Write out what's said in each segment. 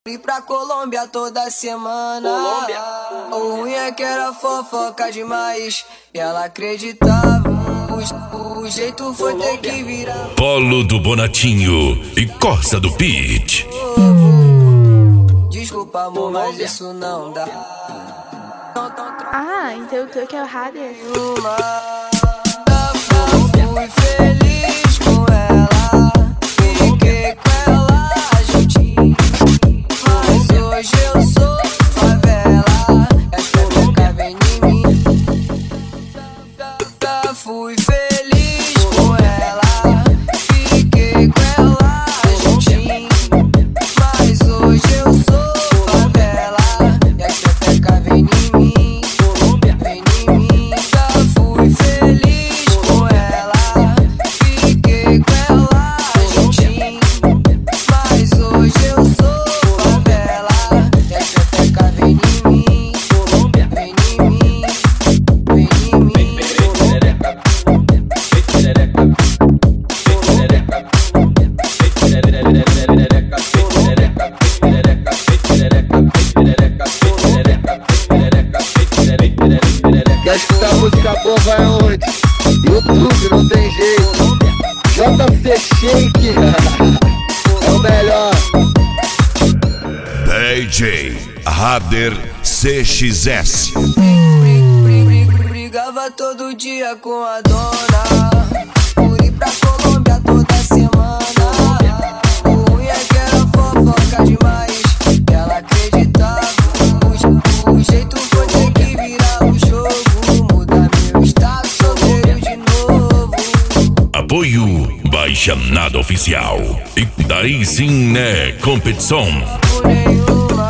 Ir pra Colômbia toda semana. O ruim é que era fofoca demais e ela acreditava. O jeito foi ter que virar. Polo do Bonatinho e Corsa do Beat. Desculpa, amor, mas isso não dá. Ah, então tu que é o Hades. Fui feliz com ela, fiquei com ela juntinho. Mas hoje eu sou favela, essa boca vem em mim. Fui feliz com ela, fiquei com ela juntinho. Mas hoje eu sou favela, essa boca vem em mim. Vem em mim, fui feliz com ela, fiquei com ela juntinho. Mas hoje eu sou favela, essa boca vem em mim. Vem em mim, vem em mim. Quer escutar música boa, vai aonde? YouTube, não tem jeito. JC Shake é o melhor. DJ Rader CXS. Brigava todo dia com a dona, por ir pra Colômbia toda semana. O ruim é que era fofoca demais, ela acreditava. O jeito foi ter que virar o jogo, mudar meu estado, solteiro de novo. Apoio Baixa Nada Oficial. E daí sim, né, competição. Por nenhuma,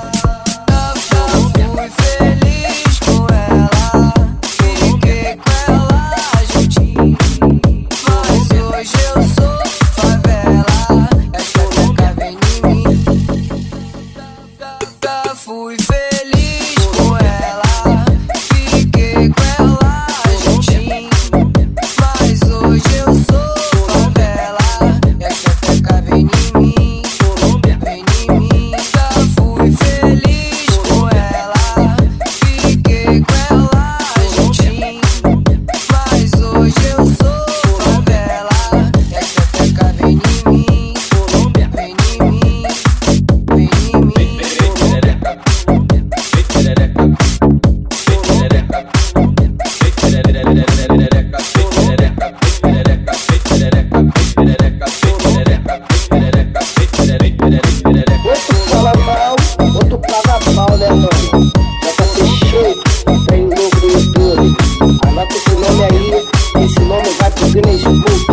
fui feliz com ela, fiquei com ela juntinho. Mas hoje eu sou favela, essa boca vem em mim. Fui feliz com ela, fiquei com ela juntinho. Mas hoje eu sou favela, essa boca vem em mim. Vem em mim, fui feliz com ela, fiquei com ela juntinho. Mas hoje eu sou favela, essa boca vem em mim. Vem em mim, vem em mim. Outro fala mal, outro paga mal, né, mano? JC Shake, tem um novo no YouTube. Anota esse nome aí, esse nome vai pro Guinness Book.